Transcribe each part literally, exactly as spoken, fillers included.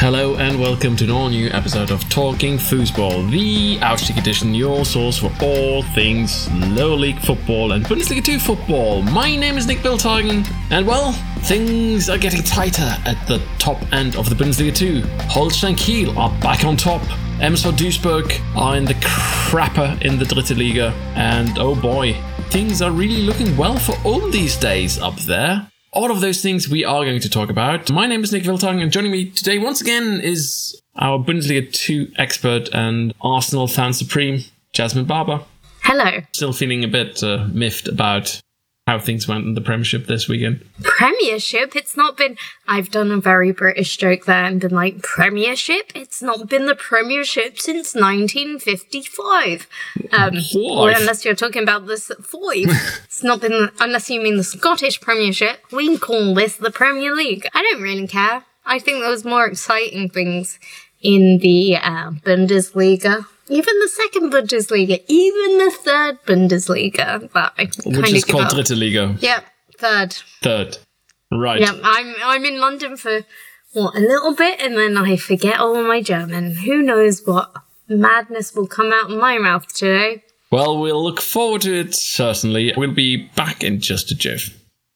Hello and welcome to an all-new episode of Talking Foosball, the Aufstieg edition, your source for all things lower league football and Bundesliga two football. My name is Nick Bilthagen, and well, things are getting tighter at the top end of the Bundesliga two. Holstein Kiel are back on top. M S V Duisburg are in the crapper in the Dritte Liga, and oh boy, things are really looking well for Ulm these days up there. All of those things we are going to talk about. My name is Nick Wiltang, and joining me today once again is our Bundesliga two expert and Arsenal fan supreme, Jasmine Barber. Hello. Still feeling a bit uh, miffed about how things went in the Premiership this weekend. Premiership? It's not been... I've done a very British joke there and been like, Premiership? It's not been the Premiership since nineteen fifty-five. Um, or unless you're talking about this five. It's not been... Unless you mean the Scottish Premiership. We call this the Premier League. I don't really care. I think there was more exciting things in the uh, Bundesliga. Even the second Bundesliga, even the third Bundesliga that I kind Which is called Dritte Liga. Yep, third. Third. Right. Yep, I'm I'm in London for, what, a little bit, and then I forget all of my German. Who knows what madness will come out of my mouth today. Well, we'll look forward to it, certainly. We'll be back in just a jiff.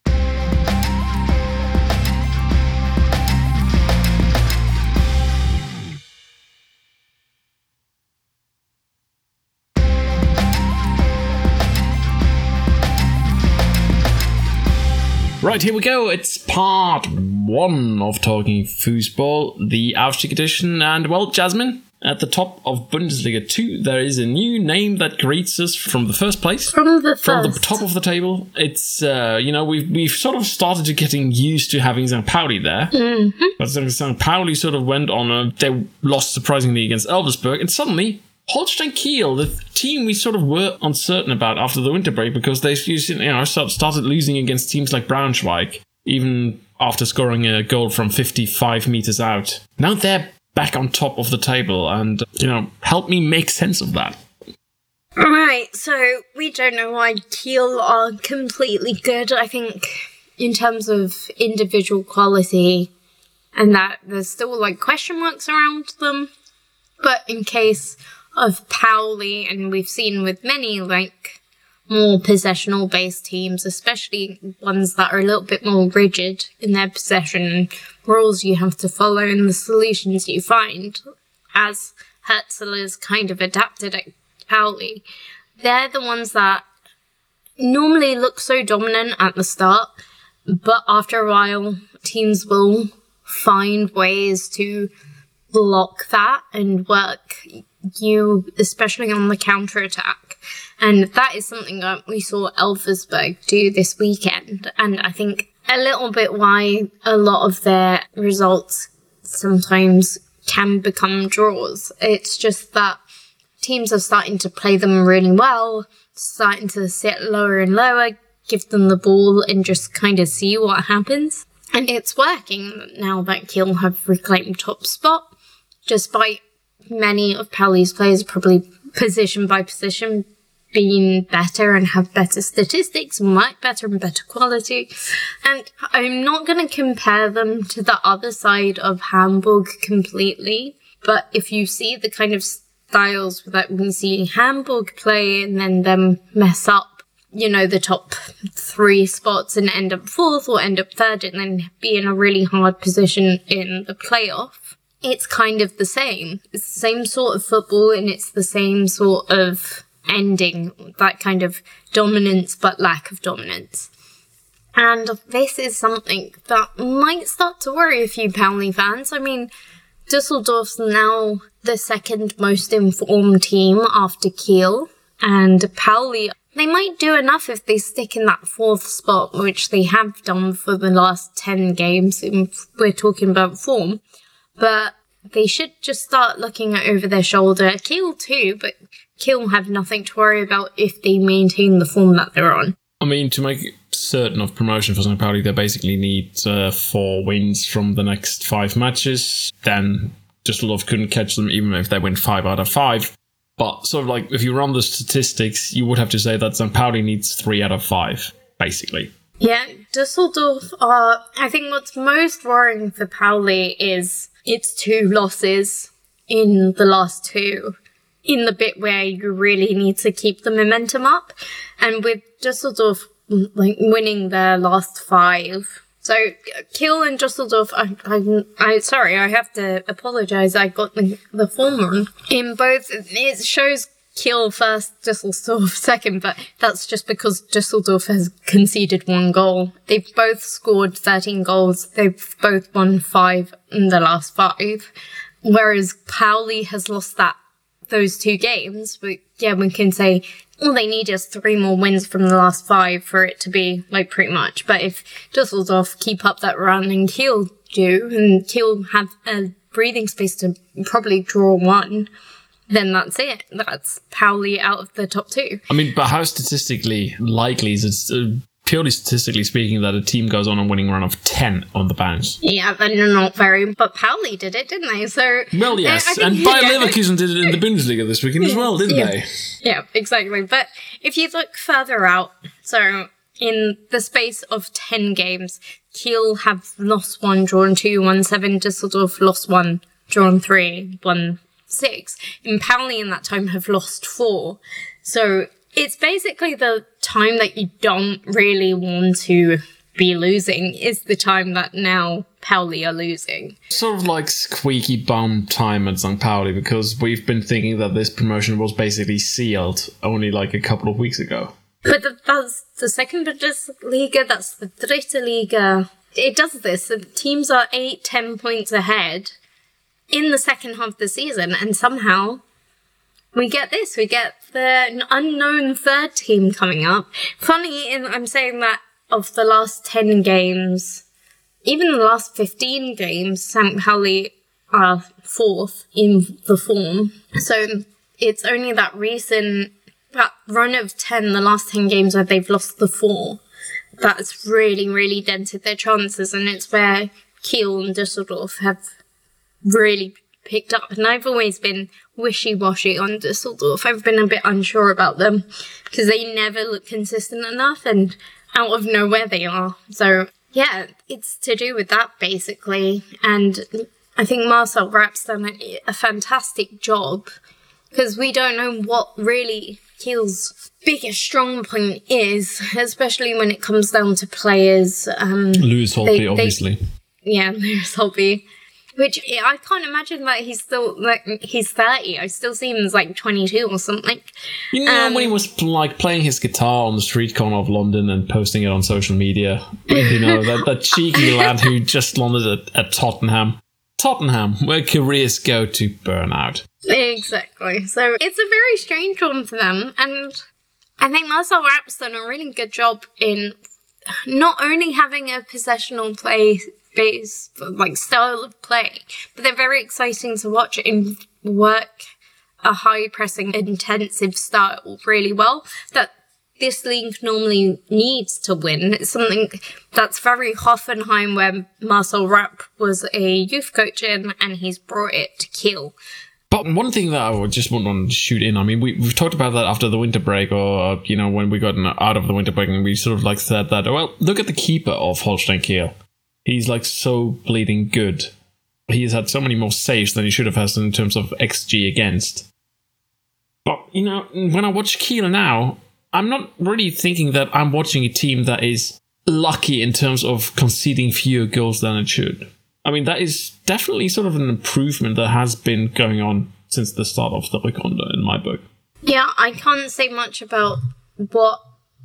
Right, here we go. It's part one of Talking Foosball, the Aufstieg edition. And, well, Jasmine, at the top of Bundesliga two, there is a new name that greets us from the first place. From the first. From the top of the table. It's, uh, you know, we've, we've sort of started to getting used to having Sankt Pauli there. Mm-hmm. But Sankt Pauli sort of went on a... They lost surprisingly against Elversberg, and suddenly... Holstein Kiel, the team we sort of were uncertain about after the winter break because they you know started losing against teams like Braunschweig, even after scoring a goal from fifty-five meters out. Now they're back on top of the table, and, you know, help me make sense of that. Right, so we don't know why Kiel are completely good. I think in terms of individual quality and that there's still like question marks around them. But in case of Pauli, and we've seen with many like more possessional based teams, especially ones that are a little bit more rigid in their possession rules you have to follow and the solutions you find, as Herzl is kind of adapted at Pauli, they're the ones that normally look so dominant at the start, but after a while teams will find ways to block that and work you, especially on the counter-attack. And that is something that we saw Elversberg do this weekend. And I think a little bit why a lot of their results sometimes can become draws. It's just that teams are starting to play them really well, starting to sit lower and lower, give them the ball and just kind of see what happens. And it's working now that Kiel have reclaimed top spot. Despite many of Pauli's players probably position by position being better and have better statistics, much better and better quality. And I'm not going to compare them to the other side of Hamburg completely, but if you see the kind of styles that we see Hamburg play and then them mess up, you know, the top three spots and end up fourth or end up third and then be in a really hard position in the playoff, it's kind of the same. It's the same sort of football and it's the same sort of ending, that kind of dominance but lack of dominance. And this is something that might start to worry a few Pauli fans. I mean, Dusseldorf's now the second most informed team after Kiel, and Pauli, they might do enough if they stick in that fourth spot, which they have done for the last ten games, if we're talking about form. But they should just start looking over their shoulder. Kiel too, but Kiel have nothing to worry about if they maintain the form that they're on. I mean, to make certain of promotion for Sankt Pauli, they basically need uh, four wins from the next five matches. Then Düsseldorf couldn't catch them even if they win five out of five. But sort of like, if you run the statistics, you would have to say that Sankt Pauli needs three out of five, basically. Yeah, Dusseldorf are... I think what's most worrying for Pauli is its two losses in the last two, in the bit where you really need to keep the momentum up. And with Dusseldorf like winning their last five... So, Kiel and Dusseldorf, I, I, I, sorry, I have to apologise, I got the, the form wrong. In both, it shows Kiel first, Dusseldorf second, but that's just because Dusseldorf has conceded one goal. They've both scored thirteen goals, they've both won five in the last five, whereas Pauli has lost that those two games, but yeah, we can say all they need is three more wins from the last five for it to be, like, pretty much. But if Dusseldorf keep up that run and Kiel do, and Kiel have a breathing space to probably draw one, then that's it. That's Pauli out of the top two. I mean, but how statistically likely is it, uh, purely statistically speaking, that a team goes on a winning run of ten on the bounce? Yeah, they're not very... But Pauli did it, didn't they? So... Well, yes. And Bayer yeah. Leverkusen did it in the Bundesliga this weekend as well, didn't yeah. they? Yeah, exactly. But if you look further out, so in the space of ten games, Kiel have lost one, drawn two, won seven. Dusseldorf lost one, drawn three, won six. And Pauli in that time have lost four. So it's basically the time that you don't really want to be losing is the time that now Pauli are losing. Sort of like squeaky bum time at Sankt Pauli, because we've been thinking that this promotion was basically sealed only like a couple of weeks ago. But the, that's the second Bundesliga, that's the Dritte Liga. It does this. The teams are eight, ten points ahead in the second half of the season, and somehow we get this. We get the unknown third team coming up. Funny, I'm saying that of the last ten games, even the last fifteen games, Sankt Pauli are fourth in the form. So it's only that recent, that run of ten, the last ten games where they've lost the four, that's really, really dented their chances. And it's where Kiel and Dusseldorf have really picked up. And I've always been wishy-washy on Dusseldorf. I've been a bit unsure about them because they never look consistent enough, and out of nowhere they are. So yeah, it's to do with that basically. And I think Marcel Rapp's done a, a fantastic job, because we don't know what really Kiel's biggest strong point is, especially when it comes down to players. Um, Lewis Holtby, they, obviously. They, yeah, Lewis Holtby. Which, I can't imagine that he's still, like, he's thirty. I still see him as, like, twenty-two or something. You know, um, when he was, like, playing his guitar on the street corner of London and posting it on social media. You know, that, that cheeky lad who just landed at, at Tottenham. Tottenham, where careers go to burn out. Exactly. So, it's a very strange one for them. And I think Marcel Rapp's done a really good job in not only having a possessional play base, like, style of play, but they're very exciting to watch and work a high pressing intensive style really well that this league normally needs to win. It's something that's very Hoffenheim, where Marcel Rapp was a youth coach in, and he's brought it to Kiel. But one thing that I would just want to shoot in, I mean, we, we've talked about that after the winter break, or, you know, when we got out of the winter break, and we sort of like said that, well, look at the keeper of Holstein Kiel. He's like so bleeding good. He has had so many more saves than he should have had in terms of X G against. But, you know, when I watch Kiel now, I'm not really thinking that I'm watching a team that is lucky in terms of conceding fewer goals than it should. I mean, that is definitely sort of an improvement that has been going on since the start of the Rückrunde in my book. Yeah, I can't say much about what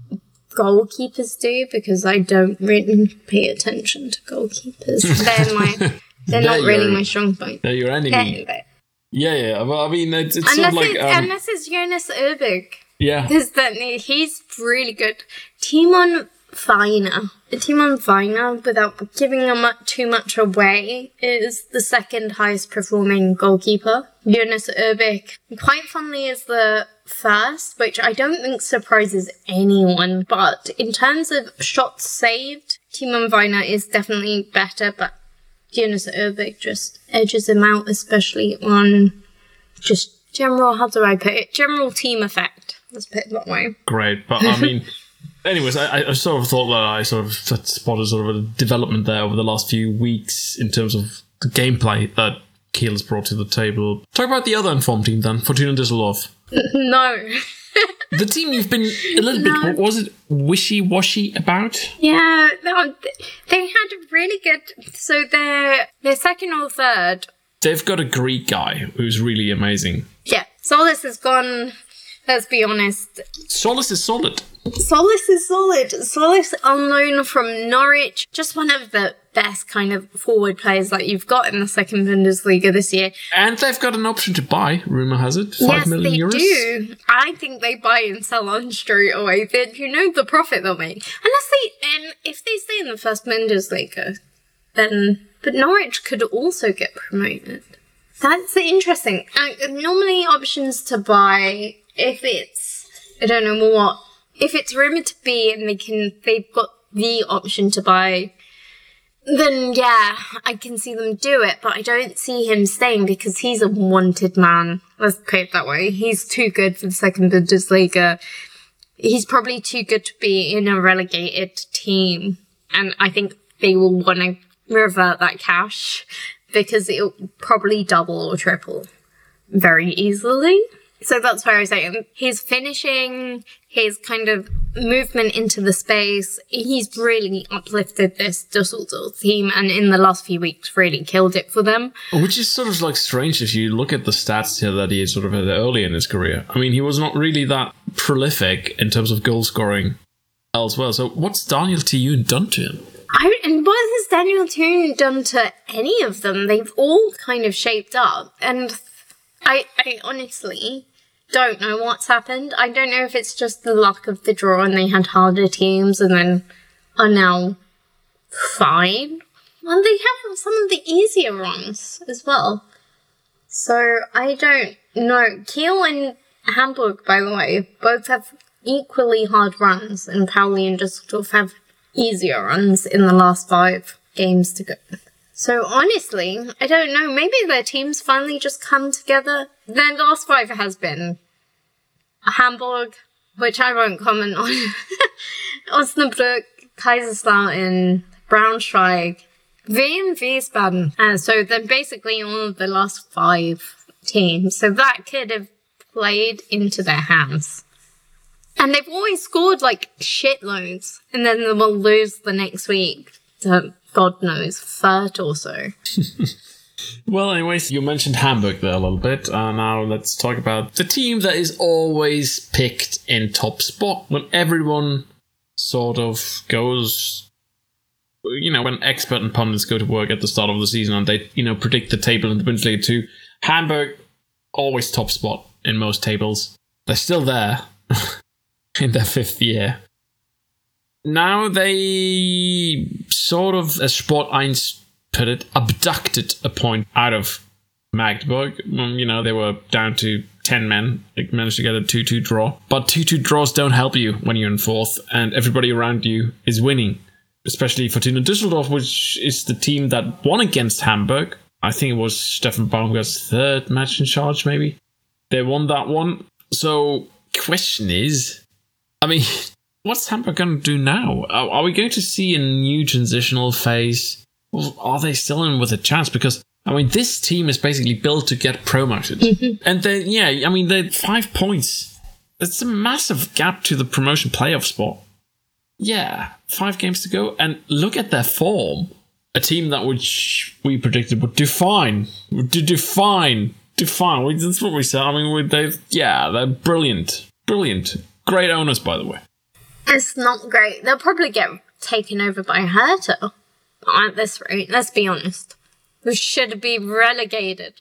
goalkeepers do, because I don't really pay attention to goalkeepers. They're my, they're, they're not really your, my strong point. They're your enemy. They're, yeah, yeah. Well, I mean, it's, it's unless sort of like... It's, Um, unless it's Jonas Urbig. Yeah. Because he's really good. Timon Weiner. Timon Weiner, without giving him too much away, is the second highest performing goalkeeper. Jonas Urbig, quite funnily, is the first, which I don't think surprises anyone. But in terms of shots saved, Timon Weiner is definitely better, but Jonas Urbig just edges him out, especially on just general, how do I put it? General team effect. Let's put it that way. Great, but I mean, Anyways, I, I sort of thought that I sort of spotted sort of a development there over the last few weeks in terms of the gameplay that Kiel has brought to the table. Talk about the other informed team then, Fortuna Düsseldorf. No. The team you've been a little no. bit, what was it, wishy-washy about? Yeah, no, they had a really good, so they're, they're second or third. They've got a Greek guy who's really amazing. Yeah, Solis has gone, let's be honest. Solis is solid. Solis is solid. Solis on loan from Norwich. Just one of the best kind of forward players that you've got in the second Bundesliga this year. And they've got an option to buy, rumour has it. Five yes, million they euros. do. I think they buy and sell on straight away. Then you know the profit they'll make. Unless they, and if they stay in the first Bundesliga, then, but Norwich could also get promoted. That's interesting. Uh, normally options to buy, if it's, I don't know what, if it's rumoured to be and they can, they've got the option to buy, then yeah, I can see them do it, but I don't see him staying because he's a wanted man. Let's put it that way. He's too good for the second Bundesliga. He's probably too good to be in a relegated team, and I think they will want to revert that cash because it'll probably double or triple very easily. So that's why I was saying his finishing, his kind of movement into the space, he's really uplifted this Dusseldorf team and in the last few weeks really killed it for them. Which is sort of like strange if you look at the stats here that he sort of had early in his career. I mean, he was not really that prolific in terms of goal scoring elsewhere. So what's Daniel Thioune done to him? I, and what has Daniel Thioune done to any of them? They've all kind of shaped up. And I, I honestly don't know what's happened. I don't know if it's just the luck of the draw and they had harder teams and then are now fine. Well, they have some of the easier ones as well. So I don't know. Kiel and Hamburg, by the way, both have equally hard runs, and Pauli and Düsseldorf have easier runs in the last five games to go. So honestly, I don't know, maybe their teams finally just come together. Their last five has been Hamburg, which I won't comment on, Osnabrück, Kaiserslautern, Braunschweig, Wien, Wiesbaden. Uh, so they're basically all of the last five teams. So that could have played into their hands. And they've always scored like shitloads, and then they will lose the next week to God knows, third or so. Well, anyways, you mentioned Hamburg there a little bit. Uh, now let's talk about the team that is always picked in top spot when everyone sort of goes, you know, when expert and pundits go to work at the start of the season and they, you know, predict the table in the Bundesliga two. Hamburg, always top spot in most tables. They're still there in their fifth year. Now they sort of, as Sport one put it, abducted a point out of Magdeburg. You know, they were down to ten men. They managed to get a two two draw. But two two draws don't help you when you're in fourth and everybody around you is winning. Especially Fortuna Düsseldorf, which is the team that won against Hamburg. I think it was Stefan Baumgart's third match in charge, maybe. They won that one. So, question is, I mean, what's Hamburg going to do now? Are, are we going to see a new transitional phase? Or are they still in with a chance? Because, I mean, this team is basically built to get promoted. Mm-hmm. And they, yeah, I mean, they're five points. It's a massive gap to the promotion playoff spot. Yeah, five games to go. And look at their form. A team that which we predicted would do fine. Would do, do fine. Do fine. That's what we said. I mean, they yeah, they're brilliant. Brilliant. Great owners, by the way. It's not great. They'll probably get taken over by Hertha. At this rate, let's be honest. We should be relegated.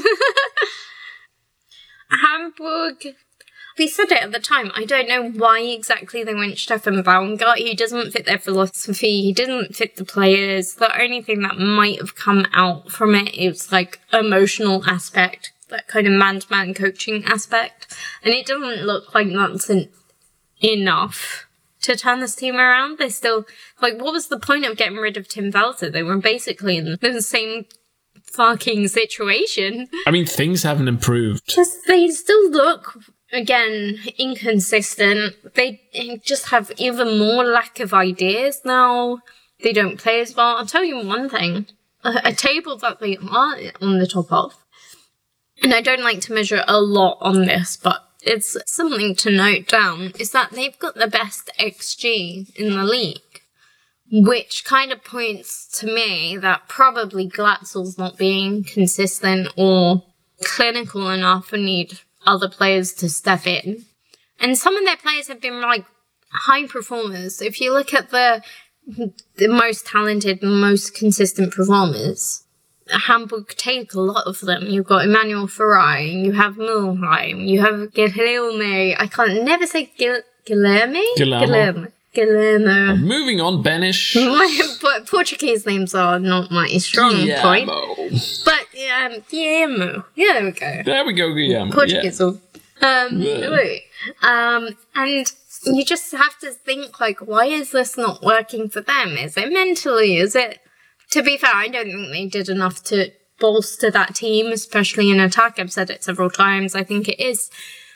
Hamburg, we said it at the time. I don't know why exactly they went Stefan Baumgart. He doesn't fit their philosophy. He didn't fit the players. The only thing that might have come out from it is like emotional aspect, that kind of man-to-man coaching aspect. And it doesn't look like that's an- enough to turn this team around. They still, like, what was the point of getting rid of Tim Walter? They were basically in the same fucking situation. I mean, things haven't improved. Just, they still look again, inconsistent. They just have even more lack of ideas now. They don't play as well. I'll tell you one thing. A, a table that they are on the top of, and I don't like to measure a lot on this, but it's something to note down, is that they've got the best X G in the league, which kind of points to me that probably Glatzel's not being consistent or clinical enough and need other players to step in. And some of their players have been like high performers. If you look at the the most talented, most consistent performers, Hamburg take a lot of them. You've got Emmanuel Ferrari, you have Mulheim, you have Guilherme. I can't never say Gil- Guilherme? Guilherme. Guilherme. Moving on, Benish. But Portuguese names are not my strong Guillermo. point. But um, Guillermo. Yeah, there we go. There we go, Guillermo. Portuguese. Yeah. Um, Yeah. wait. um, and you just have to think, like, why is this not working for them? Is it mentally? Is it... To be fair, I don't think they did enough to bolster that team, especially in attack. I've said it several times. I think it is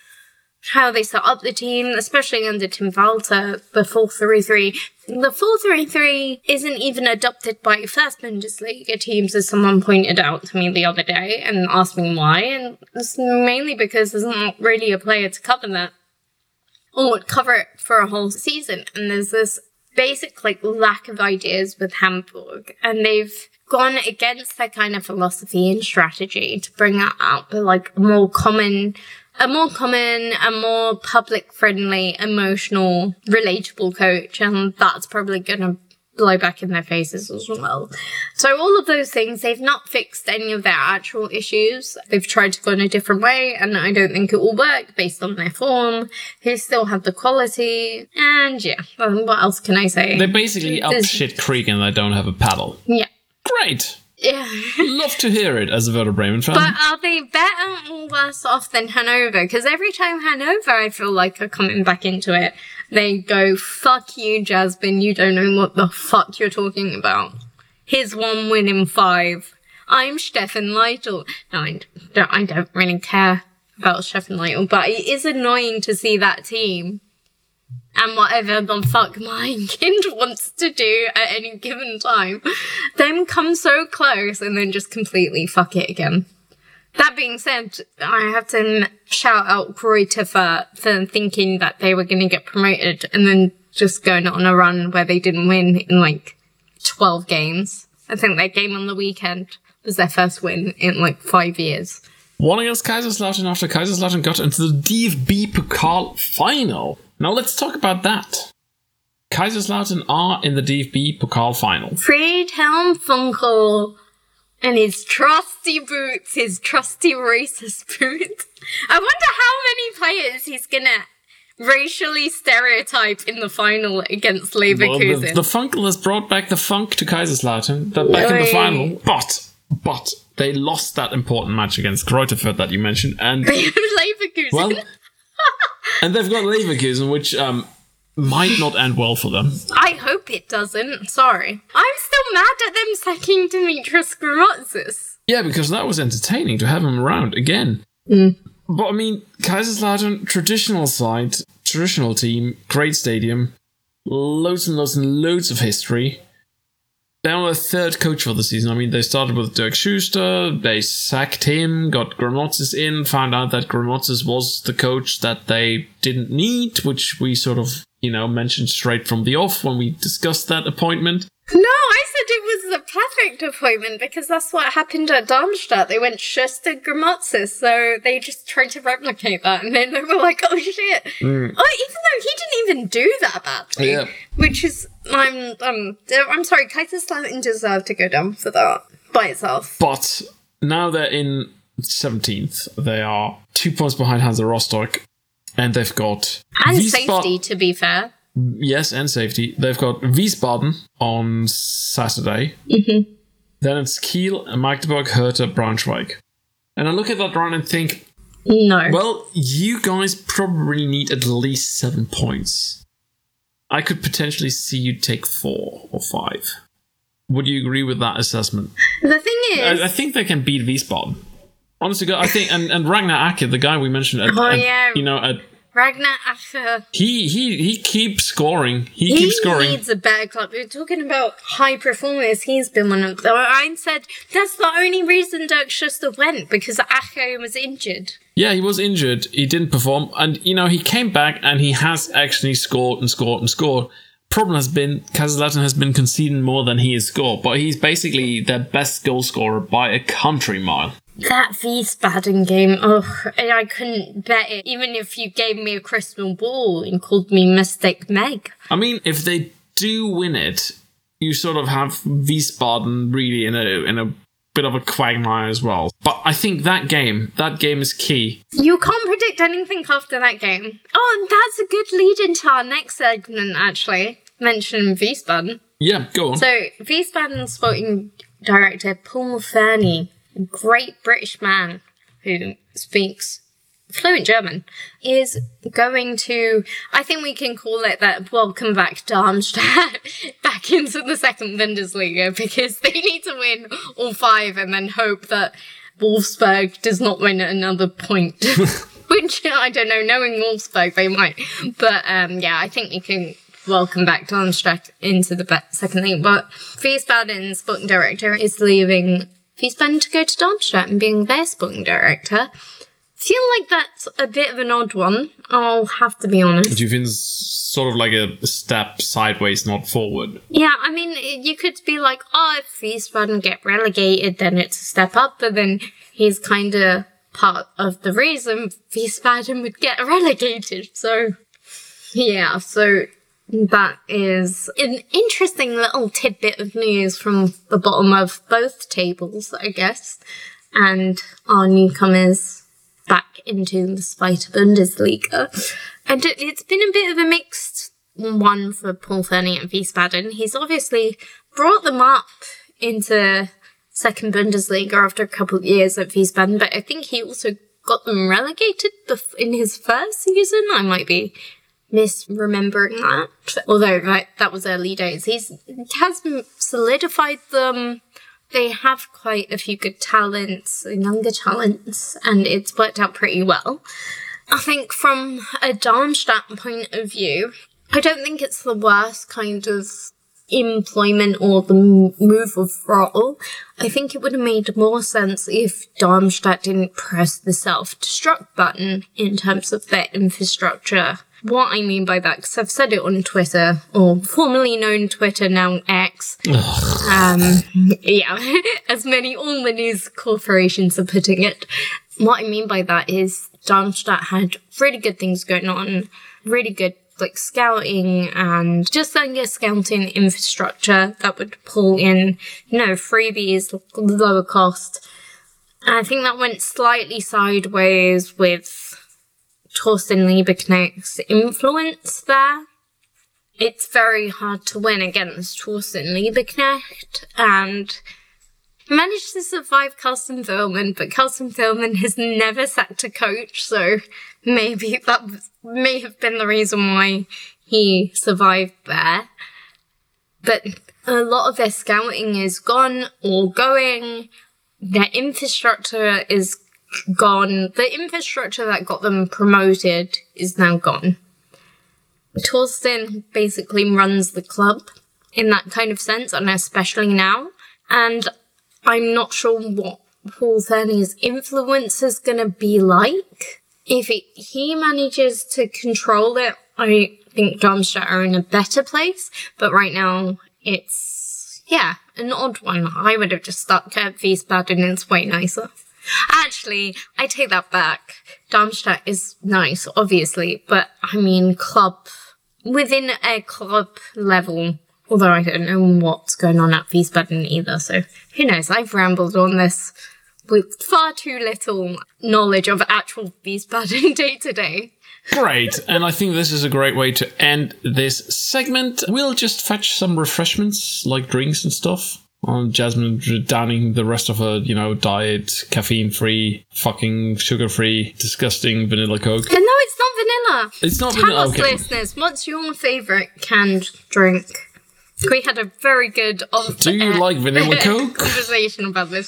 how they set up the team, especially under Tim Walter, the four three three. The four three three isn't even adopted by first Bundesliga teams, as someone pointed out to me the other day and asked me why. And it's mainly because there's not really a player to cover that, or cover it for a whole season. And there's this basic like lack of ideas with Hamburg, and they've gone against their kind of philosophy and strategy to bring that out, but like a more common, a more common, a more public-friendly, emotional, relatable coach, and that's probably gonna blow back in their faces as well. So all of those things, they've not fixed any of their actual issues. They've tried to go in a different way, and I don't think it will work based on their form. They still have the quality, and yeah, um, what else can I say? They're basically up There's- shit creek and they don't have a paddle. Yeah. Great. Yeah. Love to hear it as a Werder Bremen fan. But are they better or worse off than Hanover? Because every time Hanover, I feel like, are coming back into it, they go, fuck you, Jasmine, you don't know what the fuck you're talking about. Here's one win in five. I'm Stefan Leitl. No, I don't, I don't really care about Stefan Leitl, but it is annoying to see that team and whatever the fuck my kind wants to do at any given time, them come so close and then just completely fuck it again. That being said, I have to shout out Kreuter for, for thinking that they were going to get promoted and then just going on a run where they didn't win in like twelve games. I think their game on the weekend was their first win in like five years. Won against Kaiserslautern after Kaiserslautern got into the D F B Pokal final. Now let's talk about that. Kaiserslautern are in the D F B Pokal final. Friedhelm Funkel and his trusty boots, his trusty racist boots. I wonder how many players he's gonna racially stereotype in the final against Well, Leverkusen. the, the Funkel has brought back the funk to Kaiserslautern. They're back in the Oi. final. But, but, they lost that important match against Greuther Fürth that you mentioned. And, Leverkusen. well, and they've got Leverkusen, which um, might not end well for them. I hope it doesn't. Sorry. I'm still mad at them sacking Dimitris Gramotzis. Yeah, because that was entertaining to have him around again. Mm. But, I mean, Kaiserslautern, traditional side, traditional team, great stadium, loads and loads and loads of history. Now a third coach for the season. I mean, they started with Dirk Schuster, they sacked him, got Gramotzis in, found out that Gramotzis was the coach that they didn't need, which we sort of, you know, mentioned straight from the off when we discussed that appointment. No, I said it was the perfect appointment because that's what happened at Darmstadt. They went Schuster Gramotzis, so they just tried to replicate that, and then they were like, oh shit. Mm. Oh, even though he didn't even do that badly. Yeah. Which is, I'm, um, I'm sorry, Kaiserslautern deserved to go down for that by itself. But now they're in seventeenth. They are two points behind Hansa Rostock, and they've got... And Wiesba- safety, to be fair. Yes, and safety. They've got Wiesbaden on Saturday. Mm-hmm. Then it's Kiel, Magdeburg, Hertha, Braunschweig. And I look at that run and think, No. well, you guys probably need at least seven points. I could potentially see you take four or five. Would you agree with that assessment? The thing is... I, I think they can beat Wiesbaden. Honestly, God, I think, and, and Ragnar Ache, the guy we mentioned, at, Oh, at, yeah. you know, at, Ragnar Ache. he he he keeps scoring. He, He keeps scoring. needs a better club. We're talking about high performers. He's been one of them. I said that's the only reason Dirk Schuster went, because Ache was injured. Yeah, he was injured. He didn't perform. And, you know, he came back and he has actually scored and scored and scored. Problem has been, Kaiserslautern has been conceding more than he has scored. But he's basically their best goal scorer by a country mile. That Wiesbaden game, oh, I couldn't bet it. Even if you gave me a crystal ball and called me Mystic Meg. I mean, if they do win it, you sort of have Wiesbaden really in a in a bit of a quagmire as well. But I think that game, that game is key. You can't predict anything after that game. Oh, and that's a good lead into our next segment, actually. Mention Wiesbaden. Yeah, go on. So, Wiesbaden sporting director Paul Fernie, a great British man who speaks fluent German, is going to, I think we can call it that, welcome back Darmstadt back into the second Bundesliga, because they need to win all five and then hope that Wolfsburg does not win another point. Which, I don't know, knowing Wolfsburg, they might. But, um, yeah, I think we can welcome back Darmstadt into the be- second league. But Wiesbaden's sporting director is leaving Wiesbaden to go to Darmstadt and being their sporting director. Feel like that's a bit of an odd one, I'll have to be honest. Do you think it's sort of like a step sideways, not forward? Yeah, I mean, you could be like, oh, if Wiesbaden get relegated, then it's a step up, but then he's kind of part of the reason Wiesbaden would get relegated. So, yeah, so that is an interesting little tidbit of news from the bottom of both tables, I guess, and our newcomers back into the Zweite Bundesliga. And it, it's been a bit of a mixed one for Paul Fernie at Wiesbaden. He's obviously brought them up into second Bundesliga after a couple of years at Wiesbaden, but I think he also got them relegated bef- in his first season. I might be misremembering that, although that, that was early days. He's he has solidified them. They have quite a few good talents, younger talents, and it's worked out pretty well. I think from a Darmstadt point of view, I don't think it's the worst kind of employment or the move of role. I think it would have made more sense if Darmstadt didn't press the self-destruct button in terms of their infrastructure. What I mean by that, because I've said it on Twitter, or formerly known Twitter, now X. um, yeah, as many all the news corporations are putting it. What I mean by that is Darmstadt had really good things going on, really good like scouting and just like a scouting infrastructure that would pull in, you know, freebies, lower cost. And I think that went slightly sideways with Thorsten Liebknecht's influence there. It's very hard to win against Thorsten Liebknecht, and he managed to survive Carsten Thielmann, but Carsten Thielmann has never sacked a coach, so maybe that may have been the reason why he survived there. But a lot of their scouting is gone or going. Their infrastructure is gone. The infrastructure that got them promoted is now gone. Thorsten basically runs the club in that kind of sense, and especially now. And I'm not sure what Paul Fernie's influence is going to be like. If it, he manages to control it, I think Darmstadt are in a better place. But right now, it's, yeah, an odd one. I would have just stuck at Wiesbaden, it's way nicer. Actually, I take that back. Darmstadt is nice, obviously, but I mean club, within a club level, although I don't know what's going on at Wiesbaden either, so who knows, I've rambled on this with far too little knowledge of actual Wiesbaden day to day. Great, and I think this is a great way to end this segment. We'll just fetch some refreshments, like drinks and stuff. On Jasmine downing the rest of her, you know, diet, caffeine-free, fucking sugar-free, disgusting vanilla Coke. No, it's not vanilla. It's not Tell vanilla. us, Okay. listeners, what's your favourite canned drink? We had a very good off Do you like vanilla Coke? conversation about this.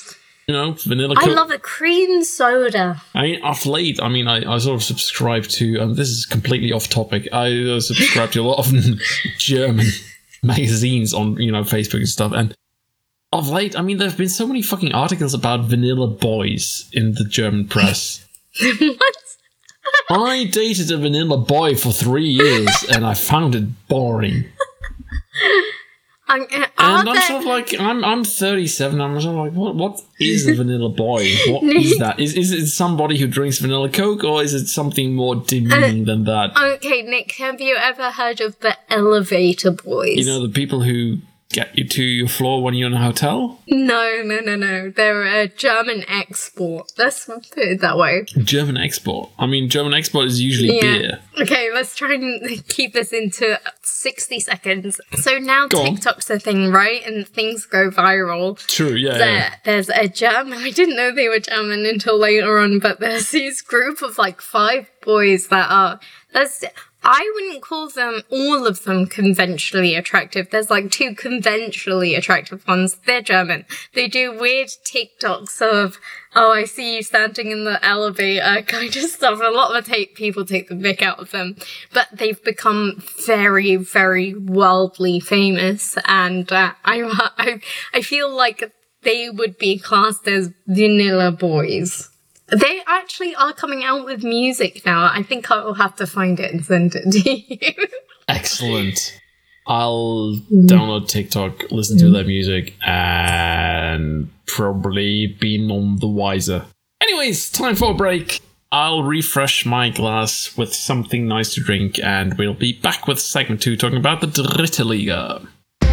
You know, vanilla I Coke. love a cream soda. I mean, of late, I mean, I, I sort of subscribe to, and this is completely off topic, I uh, subscribe to a lot of German magazines on, you know, Facebook and stuff, and of late, I mean, there have been so many fucking articles about vanilla boys in the German press. What? I dated a vanilla boy for three years, and I found it boring. I'm, uh, And I'm there... sort of like, I'm I'm thirty-seven, I'm sort of like, what what is a vanilla boy? What is that? Is is it somebody who drinks vanilla Coke, or is it something more demeaning uh, than that? Okay, Nick, have you ever heard of the elevator boys? You know, the people who get you to your floor when you're in a hotel? No, no, no, no. They're a German export. Let's put it that way. German export? I mean, German export is usually yeah. beer. Okay, let's try and keep this into sixty seconds. So now Go TikTok's on. a thing, right? And things go viral. True, yeah, there, yeah. There's a German, I didn't know they were German until later on, but there's this group of like five boys that are, there's, I wouldn't call them, all of them, conventionally attractive. There's like two conventionally attractive ones. They're German. They do weird TikToks of, oh, I see you standing in the elevator kind of stuff. A lot of the ta- people take the mick out of them. But they've become very, very worldly famous. And uh, I, I, I feel like they would be classed as vanilla boys. They actually are coming out with music now. I think I will have to find it and send it to you. Excellent. I'll mm. download TikTok, listen to mm. their music, and probably be none the wiser. Anyways, time for a break. I'll refresh my glass with something nice to drink, and we'll be back with segment two talking about the Dritte Liga.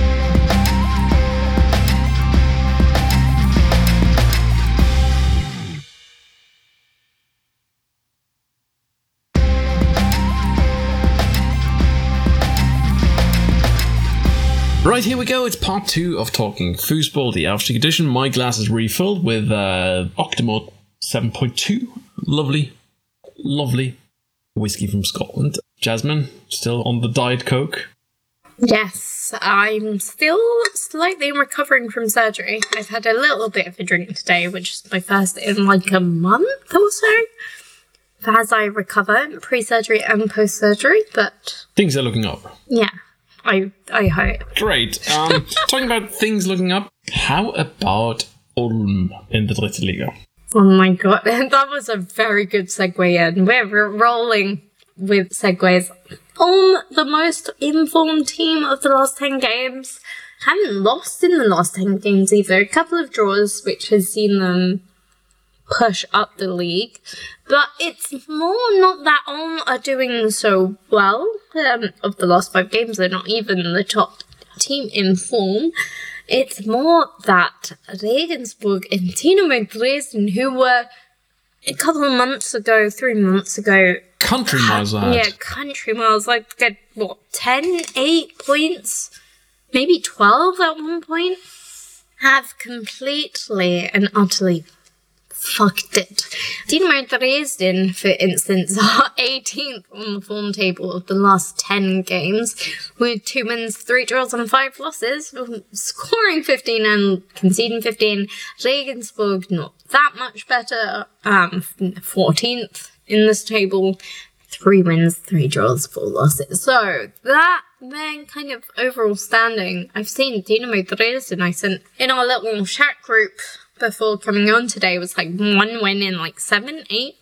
Right, here we go. It's part two of Talking Foosball, the Aufstieg edition. My glass is refilled with uh, Octomore seven point two. Lovely, lovely whiskey from Scotland. Jasmine, still on the Diet Coke? Yes, I'm still slightly recovering from surgery. I've had a little bit of a drink today, which is my first in like a month or so. As I recover, pre-surgery and post-surgery, but... Things are looking up. Yeah. I I hope. Great. Um, talking about things looking up, how about Ulm in the Dritte Liga? Oh my god, that was a very good segue in. We're rolling with segues. Ulm, the most informed team of the last ten games, haven't lost in the last ten games either. A couple of draws, which has seen them push up the league. But it's more not that Ulm are doing so well. Um, of the last five games, they're not even the top team in form. It's more that Regensburg and Dynamo Dresden, who were a couple of months ago, three months ago... Country miles ahead. Yeah, country miles. Like, get, what, ten, eight points? Maybe twelve at one point? Have completely and utterly fucked it. Dynamo Dresden, for instance, are eighteenth on the form table of the last ten games, with two wins, three draws and five losses, scoring fifteen and conceding fifteen. Regensburg, not that much better, um, fourteenth in this table, three wins, three draws, four losses. So, that then kind of overall standing, I've seen Dynamo Dresden, I sent in our little chat group before coming on today, was like one win in like seven, eight.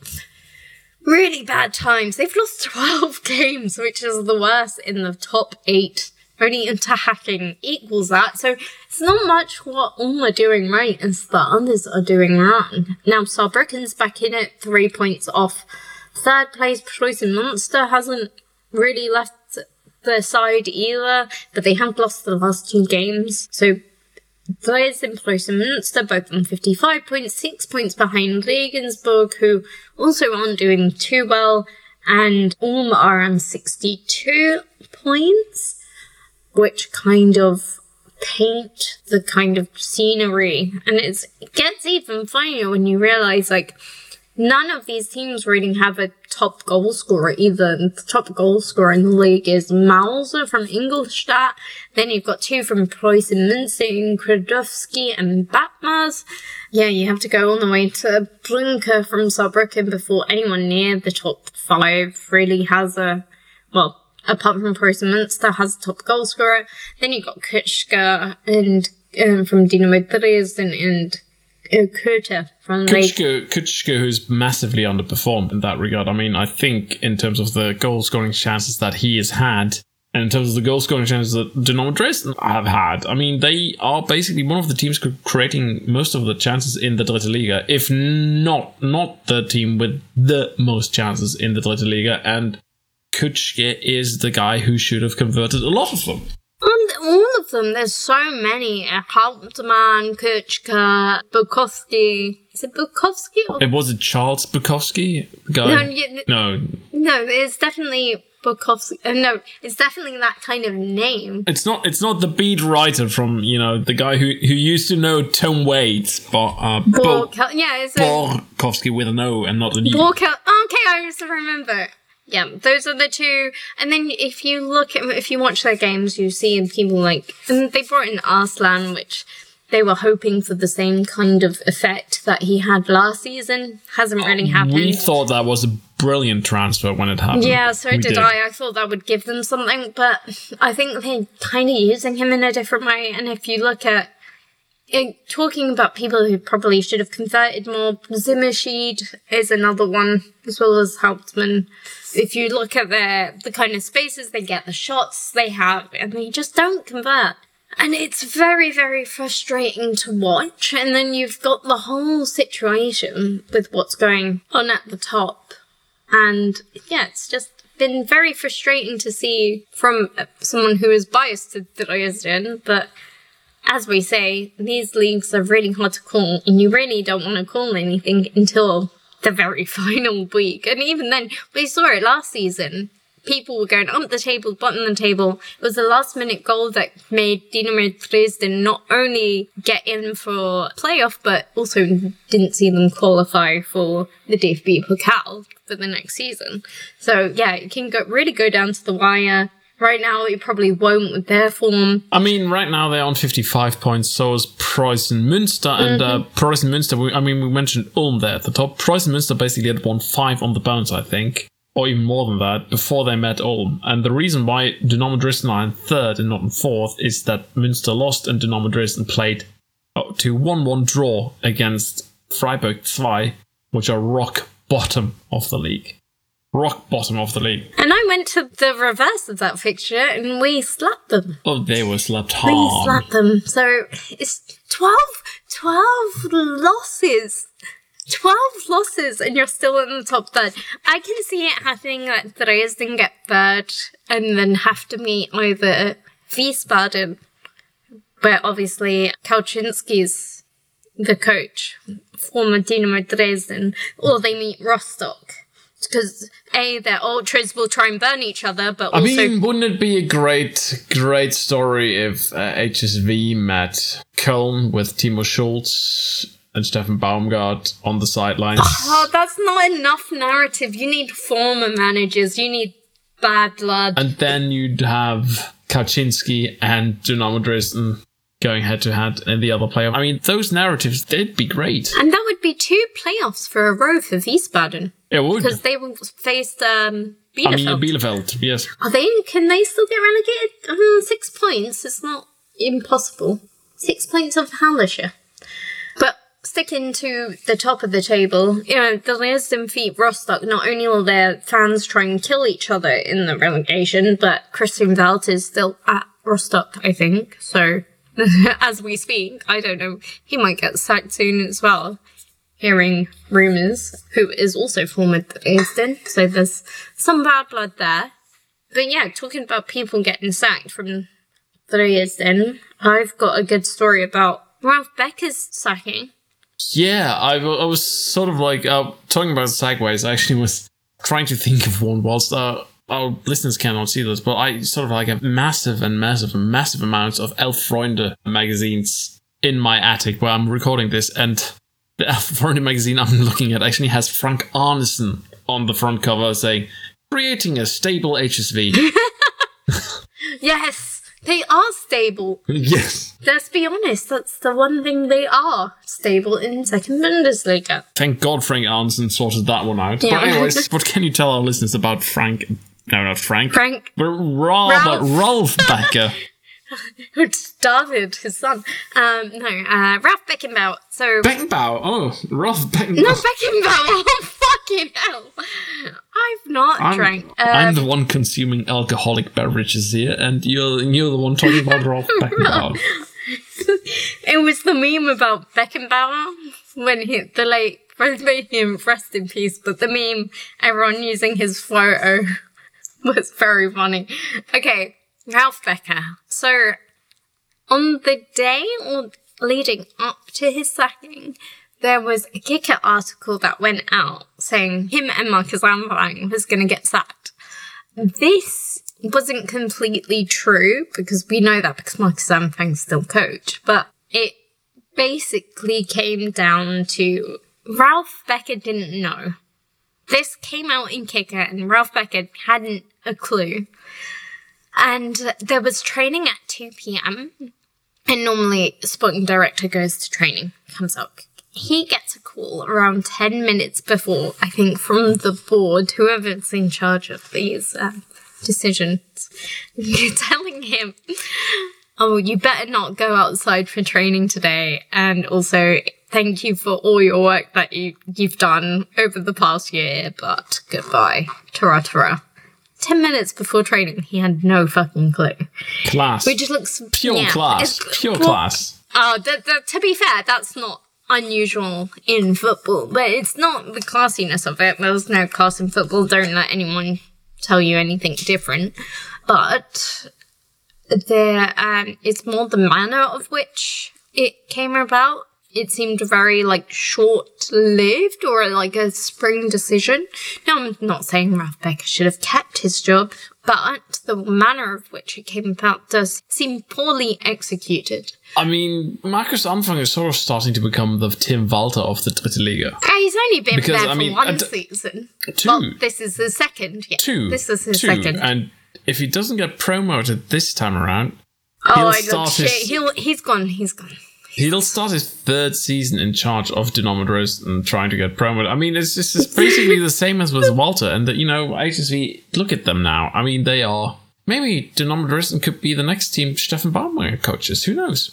Really bad times. They've lost twelve games, which is the worst in the top eight. Only Interhacking equals that. So it's not much what Ulm are doing right as the others are doing wrong. Now Saarbrücken's back in it, three points off third place. Preußen Munster hasn't really left their side either, but they have lost the last two games. So Dresden, Preußen Munster, both on fifty-five points, six points behind Regensburg, who also aren't doing too well, and Ulm are on sixty-two points, which kind of paint the kind of scenery. And it's, it gets even funnier when you realise, like, none of these teams really have a top goal scorer either. The top goal scorer in the league is Mauser from Ingolstadt. Then you've got two from Preußen Münster, Kradowski and Batmars. Yeah, you have to go all the way to Brünker from Saarbrücken before anyone near the top five really has a, well, apart from Preußen Münster, has a top goal scorer. Then you've got Kutschke and um, from Dynamo Dresden and uh, Köther from Kutschke, Kutschke, who's massively underperformed in that regard. I mean, I think in terms of the goal-scoring chances that he has had, and in terms of the goal-scoring chances that Dynamo Dresden have had, I mean, they are basically one of the teams creating most of the chances in the Dritte Liga, if not not the team with the most chances in the Dritte Liga, and Kutschke is the guy who should have converted a lot of them. And all of them, there's so many. Uh, Hauptmann, Kutschke, Bukowski. Is it Bukowski? Or- it was it Charles Bukowski? Guy? No, yeah, no. No, it's definitely Bukowski. Uh, no, it's definitely that kind of name. It's not It's not the beat writer from, you know, the guy who, who used to know Tom Waits, but uh, Bork- Bo- yeah, it's a- Borkowski with an O and not an E. Bork- okay, I just remember. Yeah, those are the two. And then if you look at, if you watch their games, you see people like, and they brought in Arslan, which they were hoping for the same kind of effect that he had last season. Hasn't really happened. We thought that was a brilliant transfer when it happened. Yeah, so did, did I. I thought that would give them something, but I think they're kind of using him in a different way. And if you look at it, talking about people who probably should have converted more, Zimmerschied is another one, as well as Hauptmann. If you look at their the kind of spaces they get, the shots they have, and they just don't convert. And it's very, very frustrating to watch. And then you've got the whole situation with what's going on at the top. And yeah, it's just been very frustrating to see from someone who is biased to Dresden, but as we say, these leagues are really hard to call, and you really don't want to call anything until the very final week. And even then, we saw it last season. People were going up the table, bottom of the table. It was the last minute goal that made Dynamo Dresden not only get in for playoff, but also didn't see them qualify for the D F B Pokal for the next season. So yeah, it can go really go down to the wire. Right now, it probably won't with their form. I mean, right now they're on fifty-five points, so is Preußen Münster. Mm-hmm. And uh, Preußen Münster, we, I mean, we mentioned Ulm there at the top. Preußen Münster basically had won five on the bounce, I think, or even more than that, before they met Ulm. And the reason why Dynamo Dresden are in third and not in fourth is that Münster lost and Dynamo Dresden played to one one draw against Freiburg two, which are rock bottom of the league. Rock bottom of the league. And I went to the reverse of that fixture and we slapped them. Oh, they were slapped hard. We slapped them. So it's twelve, twelve losses. twelve losses and you're still in the top third. I can see it happening that Dresden get third and then have to meet either Wiesbaden, where obviously Kauczynski's the coach, former Dynamo Dresden, or they meet Rostock. Because, A, their ultras will try and burn each other, but also... I mean, wouldn't it be a great, great story if uh, H S V met Köln with Timo Schulz and Steffen Baumgart on the sidelines? Oh, that's not enough narrative. You need former managers. You need bad blood. And then you'd have Kauczynski and Dynamo Dresden going head-to-head in the other playoff. I mean, those narratives, they'd be great. And that would be two playoffs for a row for Wiesbaden. It would. Because they will face um, Bielefeld. I mean, Bielefeld, yes. Are they, can they still get relegated? Um, six points, it's not impossible. Six points of Hallische. But sticking to the top of the table, you know, the Dresden feat Rostock. Not only will their fans try and kill each other in the relegation, but Christian Welt is still at Rostock, I think. So, as we speak, I don't know, he might get sacked soon as well. Hearing rumours, who is also former Dresden, so there's some bad blood there. But yeah, talking about people getting sacked from Dresden, I've got a good story about Ralph Becker's sacking. Yeah, I, I was sort of like, uh, talking about segues, I actually was trying to think of one whilst uh, our listeners cannot see this, but I sort of like have massive and massive and massive amounts of Elf Freunde magazines in my attic where I'm recording this, and the foreign magazine I'm looking at actually has Frank Arnesen on the front cover saying, creating a stable H S V. Yes, they are stable. Yes. Let's be honest, that's the one thing they are. Stable in second Bundesliga. Thank God Frank Arnesen sorted that one out. Yeah. But anyways, what can you tell our listeners about Frank... No, not Frank. Frank. But rather Ralph. Rolf Becker. It's David, his son. Um, no, uh, Ralph Beckenbauer. So... Beckenbauer. Oh, Rolf Beckenbauer. No, Beckenbauer. Oh, fucking hell. I've not I'm, drank. Um, I'm the one consuming alcoholic beverages here, and you're, you're the one talking about Rolf Beckenbauer. It was the meme about Beckenbauer when he, the late, may him rest in peace, but the meme, everyone using his photo was very funny. Okay, Ralph Becker. So, on the day or leading up to his sacking, there was a Kicker article that went out saying him and Marcus Anfang was going to get sacked. This wasn't completely true, because we know that because Marcus Anfang's still coach, but it basically came down to Ralph Becker didn't know. This came out in Kicker and Ralph Becker hadn't a clue. And there was training at two p.m. and normally sporting director goes to training, comes up. He gets a call around ten minutes before, I think, from the board, whoever's in charge of these um, decisions, telling him, oh, you better not go outside for training today. And also, thank you for all your work that you, you've done over the past year, but goodbye. Ta-ra, ta-ra. Ten minutes before training, he had no fucking clue. Class. Which looks... Pure yeah, class. it's- Pure well, class. Uh, th- th- to be fair, that's not unusual in football, but it's not the classiness of it. There's no class in football. Don't let anyone tell you anything different. But there, um, it's more the manner of which it came about. It seemed very, like, short-lived or, like, a spring decision. Now, I'm not saying Ralph Becker should have kept his job, but the manner of which it came about does seem poorly executed. I mean, Marcus Anfang is sort of starting to become the Tim Walter of the Dritte Liga. Uh, he's only been Because, there I for mean, one uh, d- season. two. Well, this is his second. Yeah. Two. This is his Two. second. And if he doesn't get promoted this time around, oh, he'll I start look shit. his- He'll, he's gone. He's gone. he'll start his third season in charge of Dynamo Dresden and trying to get promoted. I mean, it's just it's basically the same as with Walter. And, that, you know, H S V, look at them now. I mean, they are... Maybe Dynamo Dresden could be the next team Steffen Baumgartner coaches. Who knows?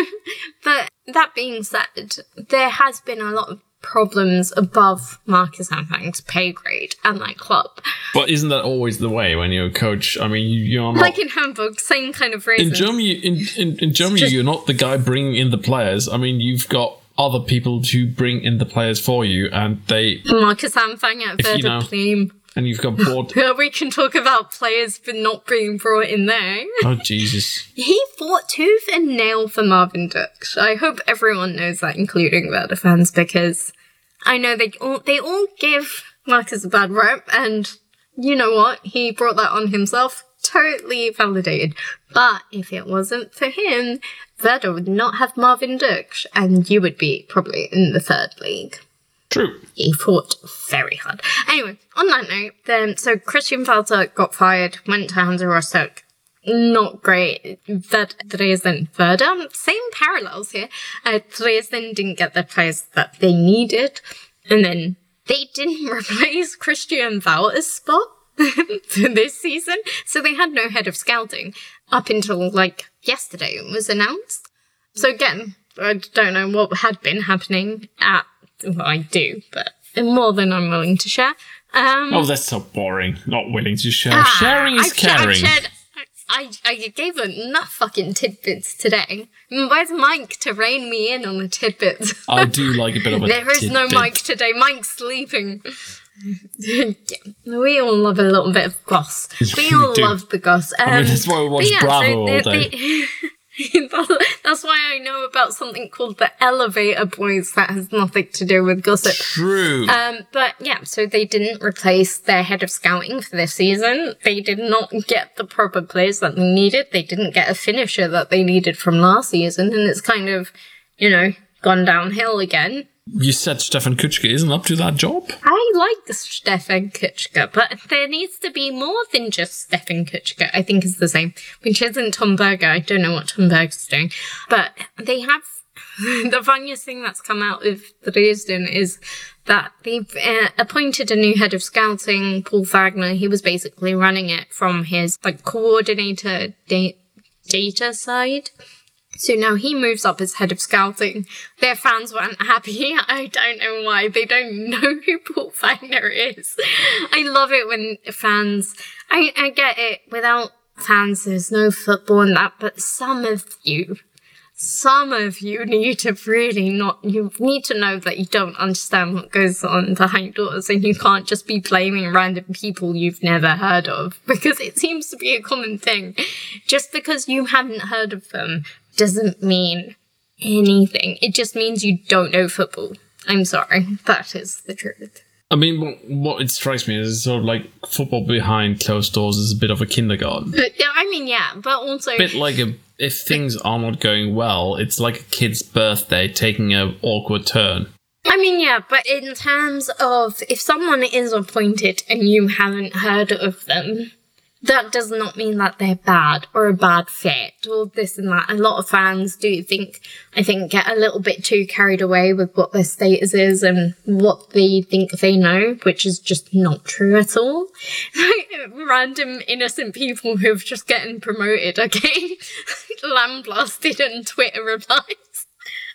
But that being said, there has been a lot of problems above Marcus Anfang's pay grade and that club. But isn't that always the way when you're a coach? I mean, you, you're not... Like in Hamburg, same kind of reason. In Germany, in, in, in Germany Just- you're not the guy bringing in the players. I mean, you've got other people to bring in the players for you, and they... Marcus Anfang at If you Werder know- Bremen. And you've got board... We can talk about players but not being brought in there. Oh, Jesus. He fought tooth and nail for Marvin Duksch. I hope everyone knows that, including Werder fans, because I know they all, they all give Marcus a bad rep, and you know what? He brought that on himself. Totally validated. But if it wasn't for him, Werder would not have Marvin Duksch, and you would be probably in the third league. True. He fought very hard. Anyway, on that note, then, so Christian Walter got fired, went to Hansa Rostock. Not great. That Dresden, Werder, same parallels here. Uh, Dresden didn't get the players that they needed, and then they didn't replace Christian Walter's spot for this season, so they had no head of scouting up until, like, yesterday it was announced. So again, I don't know what had been happening at Well, I do, but more than I'm willing to share. Um, Oh, that's so boring. Not willing to share. ah, Sharing is I've sh- I've caring. shared, I, I gave enough fucking tidbits today. Where's Mike to rein me in on the tidbits? I do like a bit of a There is no tidbit. Mike today. Mike's sleeping. Yeah, we all love a little bit of goss. We We all do. love the goss. Um, I mean, that's why we watch but yeah, Bravo so all they- day. they- That's why I know about something called the Elevator Boys that has nothing to do with gossip. True. Um, but yeah, so they didn't replace their head of scouting for this season. They did not get the proper players that they needed. They didn't get a finisher that they needed from last season. And it's kind of, you know, gone downhill again. You said Stefan Kütschke isn't up to that job? I like Stefan Kütschke, but there needs to be more than just Stefan Kütschke, I think is the same, which isn't Tom Berger. I don't know what Tom Berger's doing. But they have... the funniest thing that's come out of Dresden is that they've uh, appointed a new head of scouting, Paul Wagner. He was basically running it from his like coordinator da- data side. So now he moves up as head of scouting. Their fans weren't happy. I don't know why. They don't know who Paul Wagner is. I love it when fans... I, I get it. Without fans, there's no football and that. But some of you... Some of you need to really not... You need to know that you don't understand what goes on behind doors and you can't just be blaming random people you've never heard of. Because it seems to be a common thing. Just because you haven't heard of them doesn't mean anything. It just means you don't know football. I'm sorry. That is the truth. I mean, what, what it strikes me is sort of like football behind closed doors is a bit of a kindergarten. But, I mean, yeah, but also... A bit like a... If things are not going well, it's like a kid's birthday taking an awkward turn. I mean, yeah, but in terms of if someone is appointed and you haven't heard of them, that does not mean that they're bad or a bad fit or this and that. A lot of fans do think, I think, get a little bit too carried away with what their status is and what they think they know, which is just not true at all. Like, random innocent people who've just gotten promoted, okay? Lamblasted and Twitter replies.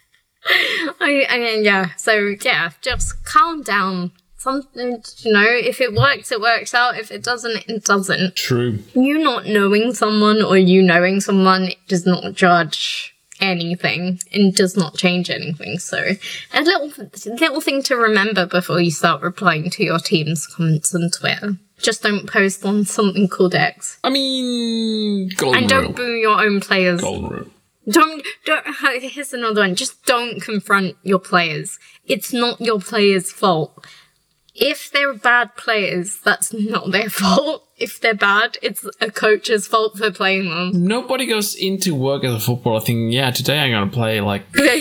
I, I mean, yeah, so yeah, just calm down. Something, you know, if it works, it works out. If it doesn't, it doesn't. True. You not knowing someone or you knowing someone does not judge anything and does not change anything. So a little little thing to remember before you start replying to your team's comments on Twitter. Just don't post on something called X. I mean, golden And don't rule. boo your own players. Golden rule. Don't, don't, here's another one. Just don't confront your players. It's not your players' fault. If they're bad players, that's not their fault. If they're bad, it's a coach's fault for playing them. Nobody goes into work as a footballer thinking, yeah, today I'm going to play like...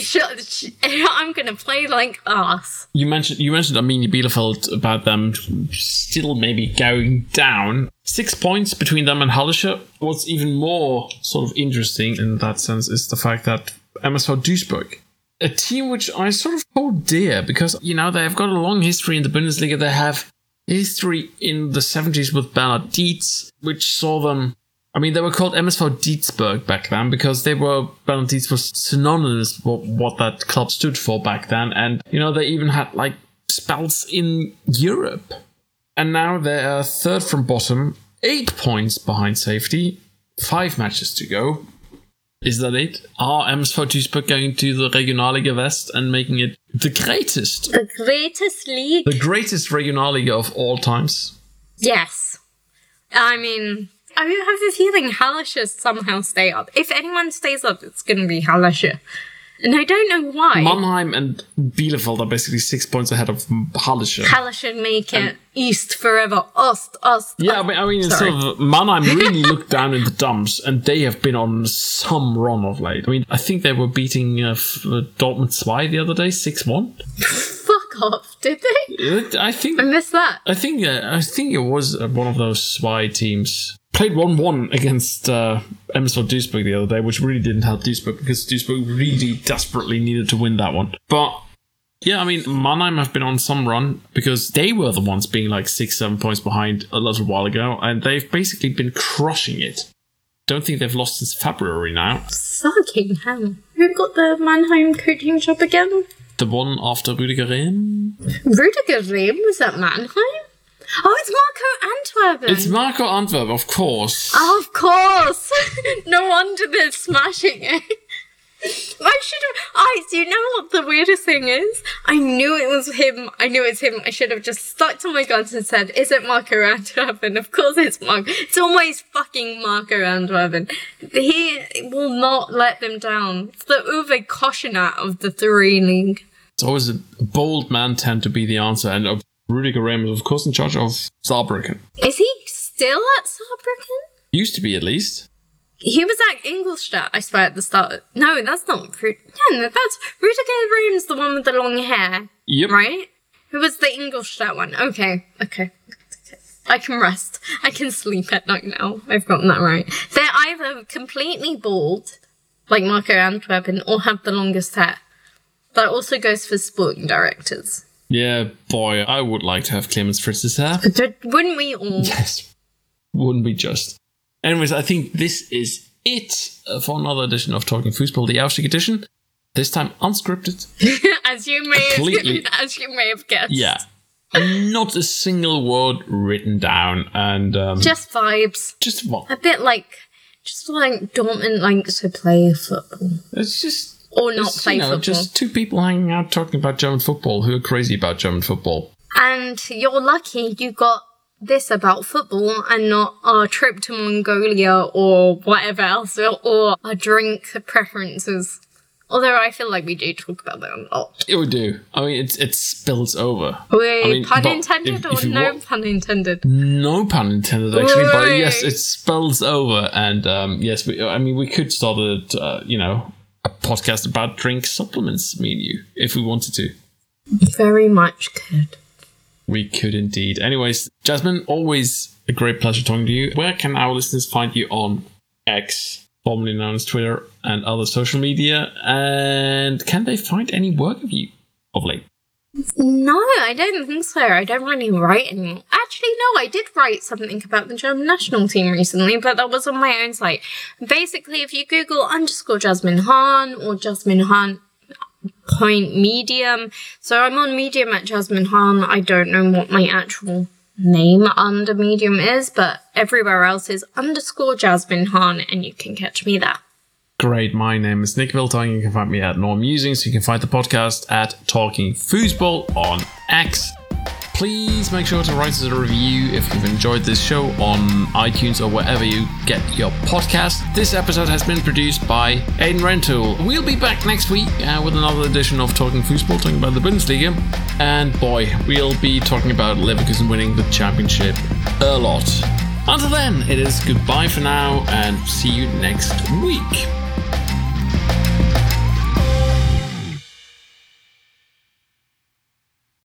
I'm going to play like ass. You mentioned you mentioned Arminia Bielefeld about them still maybe going down. Six points between them and Hallische. What's even more sort of interesting in that sense is the fact that M S V Duisburg, a team which I sort of hold dear because, you know, they've got a long history in the Bundesliga. They have history in the seventies with Bernhard Dietz, which saw them... I mean, they were called M S V Dietzburg back then because they were... Bernhard Dietz was synonymous with what that club stood for back then. And, you know, they even had, like, spells in Europe. And now they are third from bottom, eight points behind safety, five matches to go. Is that it? Are M S V Duisburg going to the Regionalliga West and making it the greatest? The greatest league? The greatest Regionalliga of all times? Yes. I mean, I have a feeling Hallische somehow stay up. If anyone stays up, it's going to be Hallische. And I don't know why. Mannheim and Bielefeld are basically six points ahead of Hallische. Hallische make it and East forever. Ost, Ost. Yeah, I mean, I mean sort of, Mannheim really looked down in the dumps, and they have been on some run of late. I mean, I think they were beating uh, Dortmund two the other day, six one. Fuck off, did they? I think I missed that. I think uh, I think it was uh, one of those two teams. Played one one against uh, M S V Duisburg the other day, which really didn't help Duisburg because Duisburg really desperately needed to win that one. But yeah, I mean, Mannheim have been on some run because they were the ones being like six, seven points behind a little while ago, and they've basically been crushing it. Don't think they've lost since February now. Fucking hell. Who got the Mannheim coaching job again? The one after Rüdiger Rehm. Rüdiger Rehm? Was that Mannheim? Oh, it's Marco Antwerpen. It's Marco Antwerp, of course. Oh, of course. No wonder they're smashing it. I should have... I, do you know what the weirdest thing is? I knew it was him. I knew it's him. I should have just stuck to my guns and said, is it Marco Antwerpen? Of course it's Marco. It's always fucking Marco Antwerpen. He will not let them down. It's the Uwe Koschinat of the three league. It's always a bold man tend to be the answer, and uh, Rüdiger Rehm is, of course, in charge of Saarbrücken. Is he still at Saarbrücken? Used to be, at least. He was at Ingolstadt, I swear, at the start. No, that's not... Ru- yeah, no, that's... Rudiger Rehn's the one with the long hair. Yep. Right? Who was the Ingolstadt one? Okay, okay. I can rest. I can sleep at night now. I've gotten that right. They're either completely bald, like Marco Antwerpen, or have the longest hair. That also goes for sporting directors. Yeah, boy, I would like to have Clemens Fritz's hair. Wouldn't we all? Yes. Wouldn't be just. Anyways, I think this is it for another edition of Talking Foosball, the Aufstieg edition. This time unscripted. as you may Completely. have, as you may have guessed. Yeah. Not a single word written down, and um, just vibes. Just what? A bit like, just like Dortmund likes to play football. It's just or not it's, play you know, football. Just two people hanging out talking about German football who are crazy about German football. And you're lucky you got this about football and not our trip to Mongolia or whatever else, or our drink preferences. Although I feel like we do talk about that a lot. Yeah, we do. I mean, it, it spills over. Wait, I mean, pun intended if, or if no wa- pun intended? No pun intended, actually. Wait. But yes, it spills over. And um, yes, we, I mean, we could start a, uh, you know, a podcast about drink supplements, me and you, if we wanted to. Very much could. We could indeed. Anyways, Jasmine, always a great pleasure talking to you. Where can our listeners find you on X, formerly known as Twitter, and other social media? And can they find any work of you of late? No, I don't think so. I don't really write anymore. Actually, no, I did write something about the German national team recently, but that was on my own site. Basically, if you Google underscore Jasmine Hahn or Jasmine Hahn point medium. So I'm on Medium at Jasmine Hahn. I don't know what my actual name under Medium is, but everywhere else is underscore Jasmine Hahn, and you can catch me there. Great. My name is Nick Wiltong. You can find me at Norm Musings. You can find the podcast at Talking Foosball on X. Please make sure to write us a review if you've enjoyed this show on iTunes or wherever you get your podcast. This episode has been produced by Aiden Rentoul. We'll be back next week uh, with another edition of Talking Foosball, talking about the Bundesliga. And boy, we'll be talking about Leverkusen winning the championship a lot. Until then, it is goodbye for now and see you next week.